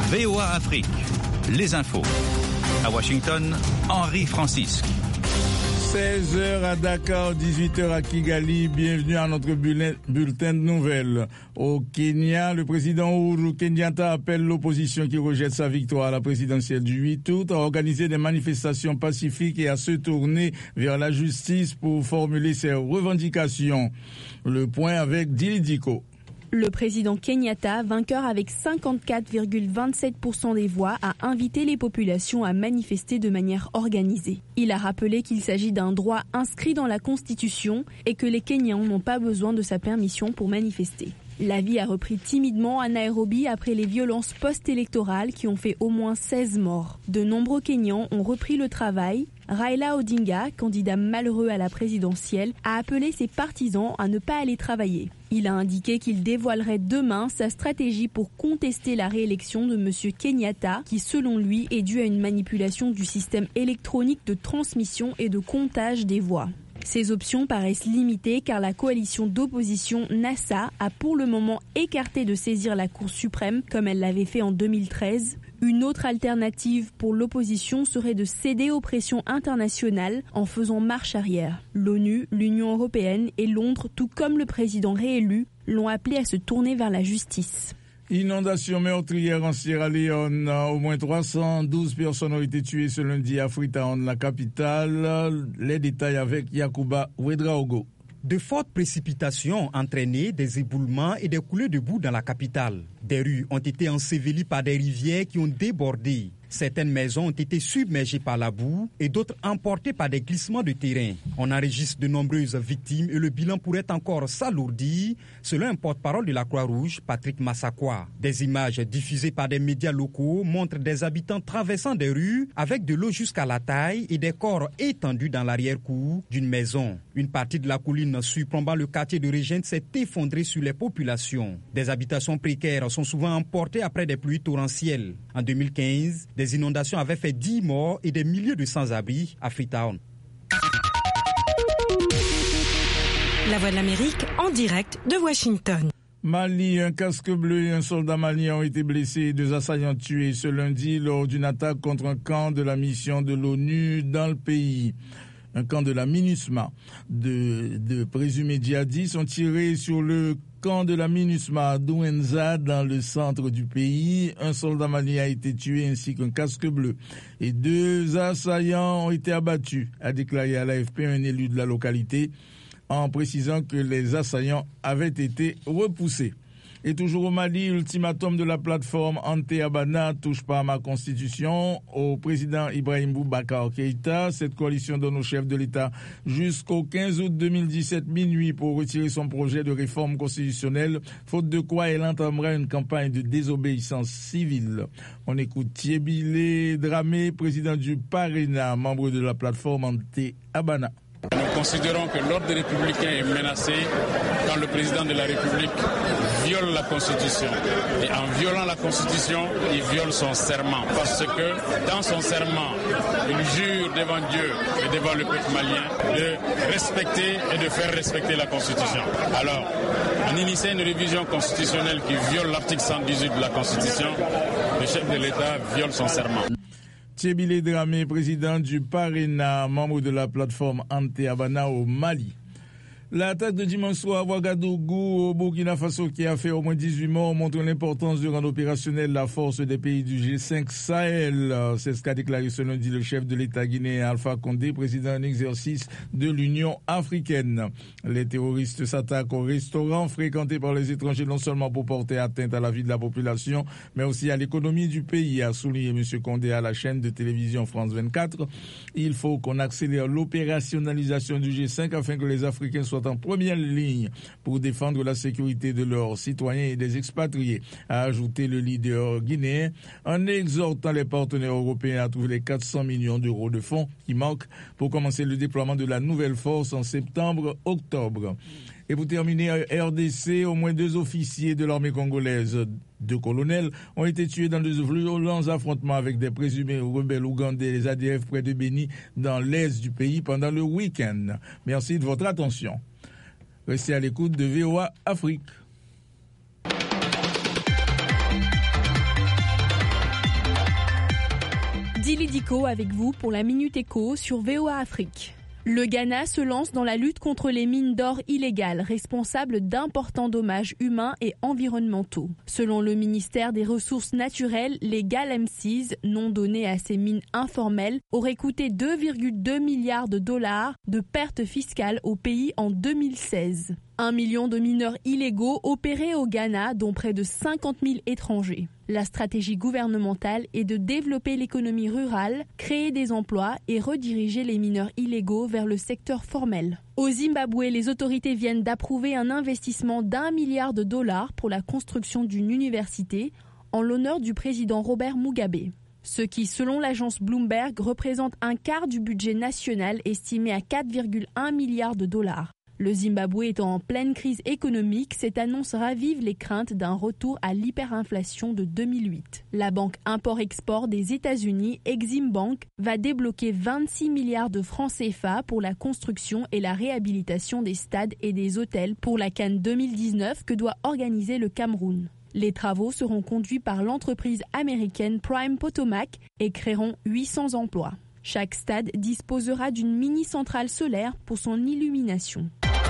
VOA Afrique, les infos. À Washington, Henri Francisque. 16h à Dakar, 18h à Kigali. Bienvenue à notre bulletin de nouvelles. Au Kenya, le président Uhuru Kenyatta appelle l'opposition qui rejette sa victoire à la présidentielle du 8 août à organiser des manifestations pacifiques et à se tourner vers la justice pour formuler ses revendications. Le point avec Dili Diko. Le président Kenyatta, vainqueur avec 54,27% des voix, a invité les populations à manifester de manière organisée. Il a rappelé qu'il s'agit d'un droit inscrit dans la Constitution et que les Kenyans n'ont pas besoin de sa permission pour manifester. La vie a repris timidement à Nairobi après les violences post-électorales qui ont fait au moins 16 morts. De nombreux Kenyans ont repris le travail. Raila Odinga, candidat malheureux à la présidentielle, a appelé ses partisans à ne pas aller travailler. Il a indiqué qu'il dévoilerait demain sa stratégie pour contester la réélection de M. Kenyatta, qui selon lui est due à une manipulation du système électronique de transmission et de comptage des voix. Ces options paraissent limitées car la coalition d'opposition NASA a pour le moment écarté de saisir la Cour suprême comme elle l'avait fait en 2013. Une autre alternative pour l'opposition serait de céder aux pressions internationales en faisant marche arrière. L'ONU, l'Union européenne et Londres, tout comme le président réélu, l'ont appelé à se tourner vers la justice. Inondation meurtrière en Sierra Leone. Au moins 312 personnes ont été tuées ce lundi à Freetown, la capitale. Les détails avec Yacouba Ouedraogo. De fortes précipitations ont entraîné des éboulements et des coulées de boue dans la capitale. Des rues ont été ensevelies par des rivières qui ont débordé. Certaines maisons ont été submergées par la boue et d'autres emportées par des glissements de terrain. On enregistre de nombreuses victimes et le bilan pourrait encore s'alourdir, selon un porte-parole de la Croix-Rouge, Patrick Massakwa. Des images diffusées par des médias locaux montrent des habitants traversant des rues avec de l'eau jusqu'à la taille et des corps étendus dans l'arrière-cour d'une maison. Une partie de la colline surplombant le quartier de Regent s'est effondrée sur les populations. Des habitations précaires sont souvent emportées après des pluies torrentielles. En 2015, des inondations avaient fait 10 morts et des milliers de sans-abri à Freetown. La Voix de l'Amérique en direct de Washington. Mali, un casque bleu et un soldat malien ont été blessés et 2 assaillants tués ce lundi lors d'une attaque contre un camp de la mission de l'ONU dans le pays. Un camp de la MINUSMA. De présumés djihadistes ont tiré sur le camp de la MINUSMA à Douenza dans le centre du pays. Un soldat malien a été tué ainsi qu'un casque bleu. Et 2 assaillants ont été abattus, a déclaré à l'AFP un élu de la localité, en précisant que les assaillants avaient été repoussés. Et toujours au Mali, l'ultimatum de la plateforme Ante-Abana touche pas à ma constitution. Au président Ibrahim Boubacar Keïta, cette coalition donne au chef de l'État jusqu'au 15 août 2017 minuit pour retirer son projet de réforme constitutionnelle, faute de quoi elle entamera une campagne de désobéissance civile. On écoute Thiébile Dramé, président du Parena, membre de la plateforme Ante-Abana. Nous considérons que l'ordre républicain est menacé quand le président de la République viole la Constitution. Et en violant la Constitution, il viole son serment. Parce que dans son serment, il jure devant Dieu et devant le peuple malien de respecter et de faire respecter la Constitution. Alors, en initiant une révision constitutionnelle qui viole l'article 118 de la Constitution, le chef de l'État viole son serment. Thiébile Dramé, président du Parena, membre de la plateforme Ante-Abana au Mali. L'attaque de dimanche soir à Ouagadougou, au Burkina Faso, qui a fait au moins 18 morts, montre l'importance de rendre opérationnelle la force des pays du G5 Sahel. C'est ce qu'a déclaré ce lundi le chef de l'État guinéen Alpha Condé, président en exercice de l'Union africaine. Les terroristes s'attaquent aux restaurants fréquentés par les étrangers, non seulement pour porter atteinte à la vie de la population, mais aussi à l'économie du pays, a souligné M. Condé à la chaîne de télévision France 24. Il faut qu'on accélère l'opérationnalisation du G5 afin que les Africains soient en première ligne pour défendre la sécurité de leurs citoyens et des expatriés, a ajouté le leader guinéen en exhortant les partenaires européens à trouver les 400 millions d'euros de fonds qui manquent pour commencer le déploiement de la nouvelle force en septembre-octobre. Et pour terminer, RDC, au moins 2 officiers de l'armée congolaise, 2 colonels, ont été tués dans de violents affrontements avec des présumés rebelles ougandais, les ADF près de Béni, dans l'est du pays pendant le week-end. Merci de votre attention. Restez à l'écoute de VOA Diko avec vous pour la Minute Éco sur VOA Afrique. Le Ghana se lance dans la lutte contre les mines d'or illégales, responsables d'importants dommages humains et environnementaux. Selon le ministère des Ressources naturelles, les galamsees, nom donné à ces mines informelles, auraient coûté 2,2 milliards de dollars de pertes fiscales au pays en 2016. 1 million de mineurs illégaux opéraient au Ghana, dont près de 50 000 étrangers. La stratégie gouvernementale est de développer l'économie rurale, créer des emplois et rediriger les mineurs illégaux vers le secteur formel. Au Zimbabwe, les autorités viennent d'approuver un investissement d'1 milliard de dollars pour la construction d'une université en l'honneur du président Robert Mugabe. Ce qui, selon l'agence Bloomberg, représente un quart du budget national estimé à 4,1 milliards de dollars. Le Zimbabwe étant en pleine crise économique, cette annonce ravive les craintes d'un retour à l'hyperinflation de 2008. La banque import-export des États-Unis, Exim Bank, va débloquer 26 milliards de francs CFA pour la construction et la réhabilitation des stades et des hôtels pour la CAN 2019 que doit organiser le Cameroun. Les travaux seront conduits par l'entreprise américaine Prime Potomac et créeront 800 emplois. Chaque stade disposera d'une mini-centrale solaire pour son illumination.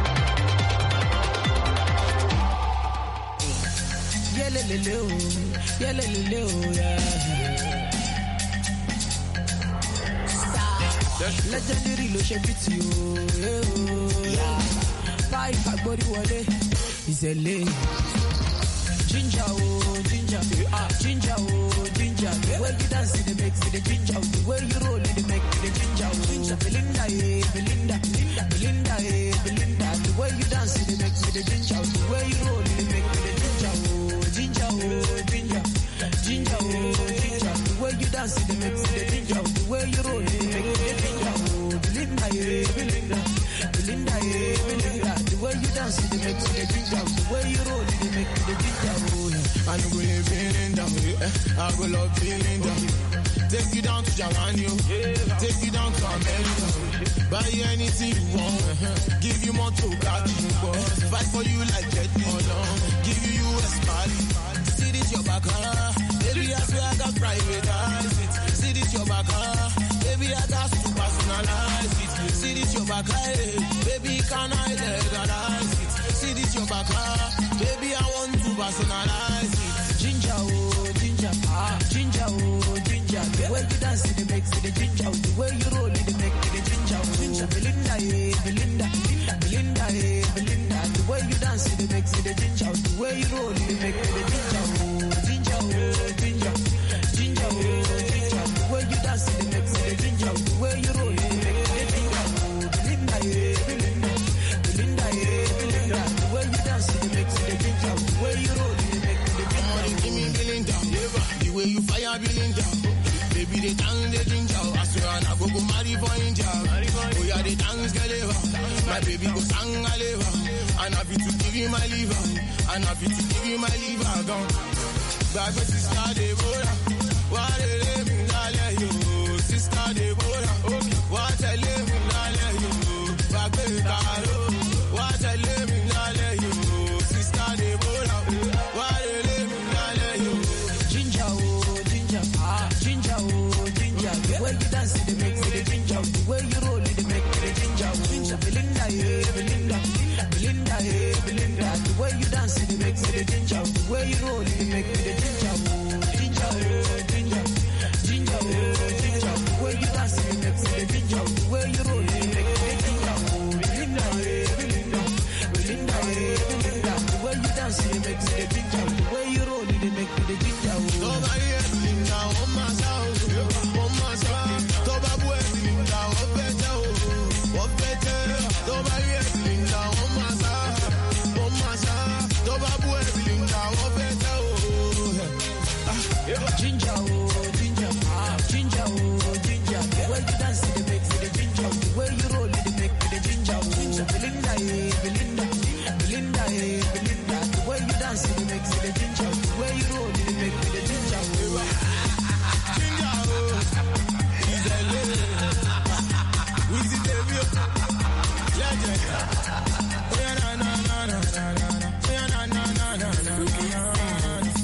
Ginger, oh, ginger, ginger, oh, ginger. The way you dance, it makes it ginger. The way you roll, it makes it ginger. Ginger, Belinda, Belinda, Belinda, Belinda. The way you dance, it makes it ginger. The way you roll, it makes it ginger. Oh, ginger, oh, ginger, ginger, oh, ginger. The way you dance, it makes it ginger. The way you roll, it makes it ginger. Oh, Belinda, Belinda, Belinda, Belinda. The way you dance, it makes it ginger. The way you roll, it makes it ginger. I know we live in down, I will love feeling down. Take you down to Jalanio, take you down to America. Buy you anything you want, give you more to catch you. Fight for you like Jet Li, give you US Mali. See this your back, baby I swear I got privatize it. See this your back, baby I got to personalize it. See this your back, baby can I legalize it. See this your back, baby I want to personalize it. Ginger, oh, ginger, ginger, oh, ginger. The way you dance, it makes it ginger. The way you roll, it makes it ginger. Ginger, Belinda, Belinda, Belinda, Belinda. The way you dance, it makes it ginger. The way you roll, it makes it ginger. Oh, ginger, oh, ginger, ginger, oh, ginger. The way you dance, it makes it ginger. The way you roll, it makes it ginger. Oh, Belinda, Belinda, Belinda, Belinda. The way you dance, it makes it ginger. The way you roll, it makes it ginger. Give me Belinda, the way you fire Belinda. Baby, they dance, they ginger. I swear I go marry for India. Oh yeah, they dance, get my baby go sang a liver. And happy to give you my liver. And happy to give you my liver. Gone. Back with sister Deborah. What they live in you. Sister Deborah. What I live in you. Back with Taro. What I live in you. Sister Deborah. What they live in you. Ginger, oh, ginger. Ginger, oh, ginger. The way you dance, it makes it ginger. The way you roll, it makes it ginger. Ginger, Belinda, Belinda, Belinda, Belinda. The way you dance, it makes it ginger. The way you roll, it makes it ginger. Ginger, oh, ginger.